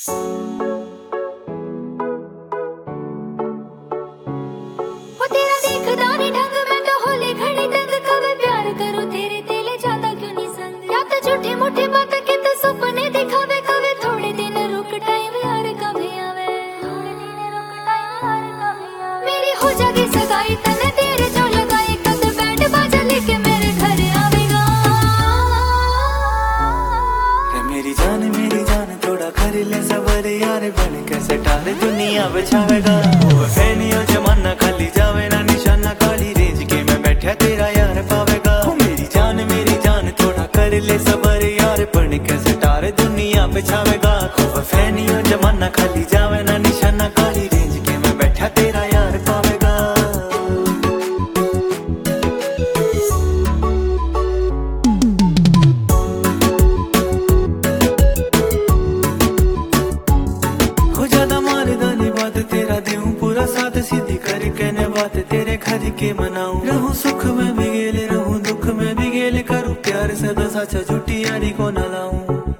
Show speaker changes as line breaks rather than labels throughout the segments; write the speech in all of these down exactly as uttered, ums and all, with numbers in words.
वो तेरा देखदा नहीं ढंग, मैं तो होली घड़ी तंग, कब प्यार करूं तेरे तेले ज्यादा क्यों नहीं संग। या तो झूठी मूठी बात के तो सपने दिखावे, कभी थोड़े दिन रुक टाइम यार कभी आवे, थोड़े दिन रुक टाइम यार कभी आवे। मेरी हो जागी सगाई तने तेरे जो लगाई, कद बैंड बाजा लेके मेरे घर आवेगा।
मेरी जान मेरी जान थोड़ा कर ले सबर यार, बन कैसे टार दुनिया बचावेगा। वो फैनियो जमाना खाली जावे ना निशाना, काली रेंज के मैं बैठा तेरा यार पावेगा। वो मेरी जान मेरी जान थोड़ा कर ले सबर यार, बन कैसे टार दुनिया बचावेगा। वो फैनियो जमाना खाली जावे ना निशाना, काली रेंज के मैं बैठा तेरा यार पावेगा। हो ज्यादा मारदानी बात तेरा देऊं पूरा साथ, सीधी कर कहने बात तेरे घर के मनाऊं। रहूं सुख में भी गेल रहूं दुख में भी गेल, करूं प्यार सदा साचा झूठी यारी को न लाऊं।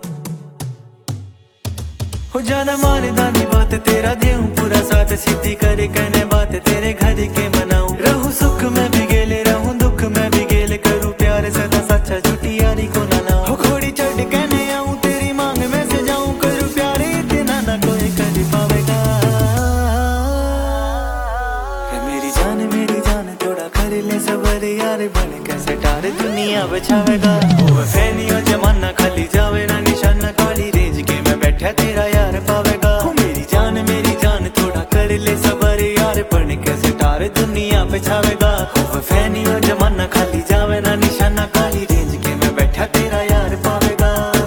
हो ज्यादा मारदानी बात तेरा देऊं पूरा साथ, सीधी कर कहने बात तेरे घर के मनाऊं। रहूं सुख में भी गेल रहूं दुख में भी गेल, करूं प्यार सदा साचा झूठी यारी को न लाऊं। हो घोड़ी चढ़ कहने आऊं तेरी मांग में से जाऊं, करूं प्यार इतना ना कोई कर पावेगा। मेरी जान मेरी जान थोड़ा कर ले सबर यार, बन कैसे टार दुनिया बचावेगा। वो फैनियो जमाना खाली जावे ना निशाना, काली रेंज के मैं बैठा तेरा यार पावेगा। वो मेरी जान मेरी जान थोड़ा कर ले सबर यार, बन कैसे टार दुनिया बचावेगा। वो फैनियो जमाना खाली जावे ना निशाना, काली रेंज के मैं बैठा तेरा यार पावेगा।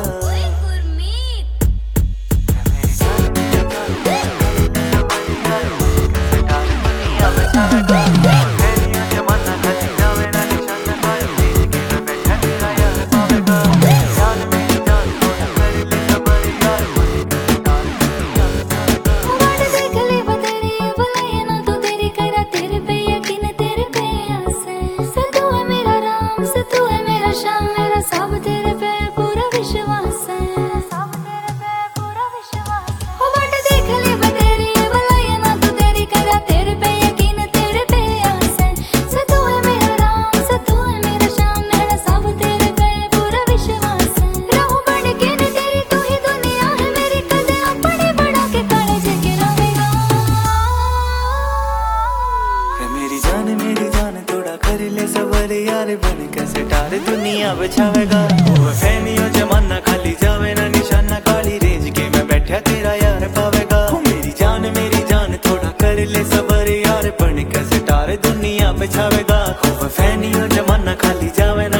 मेरी जान मेरी जान थोड़ा कर ले सबर यार, बन कैसे टार दुनिया बचावेगा। वो फैनियो जमाना खाली जावे ना निशाना, काली रेंज के मैं बैठा तेरा यार पावेगा। वो मेरी जान मेरी जान थोड़ा कर ले सबर यार, बन कैसे टार दुनिया बचावेगा। वो फैनियो जमाना खाली जावे ना